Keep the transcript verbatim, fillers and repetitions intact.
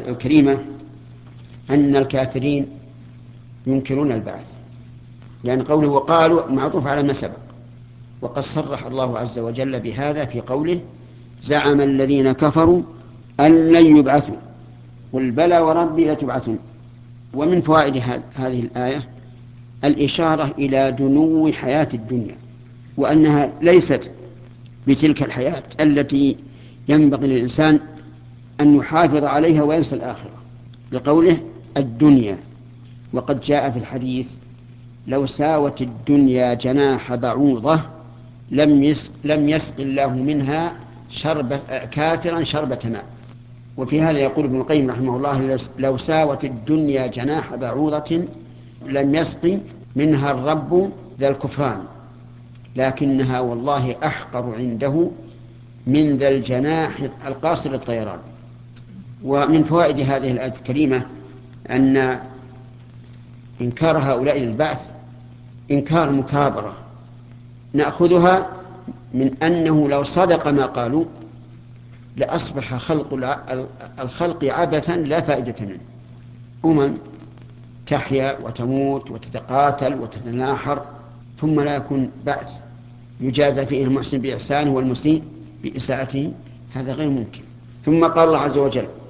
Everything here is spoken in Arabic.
الكريمة أن الكافرين ينكرون البعث، لأن قوله وقالوا معطوف على ما سبق، وقد صرح الله عز وجل بهذا في قوله زعم الذين كفروا أن لن يبعثوا قل بلى وربي لتبعثون. ومن فوائد هذه الآية الإشارة إلى دنو حياة الدنيا، وأنها ليست بتلك الحياة التي ينبغي للإنسان أن يحافظ عليها وينسى الآخرة، لقوله الدنيا. وقد جاء في الحديث لو ساوت الدنيا جناح بعوضة لم يسق, لم يسق الله منها شربة كافرا شربة ماء. وفي هذا يقول ابن القيم رحمه الله لو ساوت الدنيا جناح بعوضة لم يسق منها الرب ذا الكفران، لكنها والله أحقر عنده من ذا الجناح القاصر الطيران. ومن فوائد هذه الآية الكريمة أن إنكار هؤلاء للبعث إنكار مكابرة، نأخذها من أنه لو صدق ما قالوا لأصبح خلق الخلق عبثا لا فائدة منه، أمم تحيا وتموت وتتقاتل وتتناحر ثم لا يكون بعث يجازى فيه المحسن بإحسانه والمسيء بإساءته، هذا غير ممكن. ثم قال الله عز وجل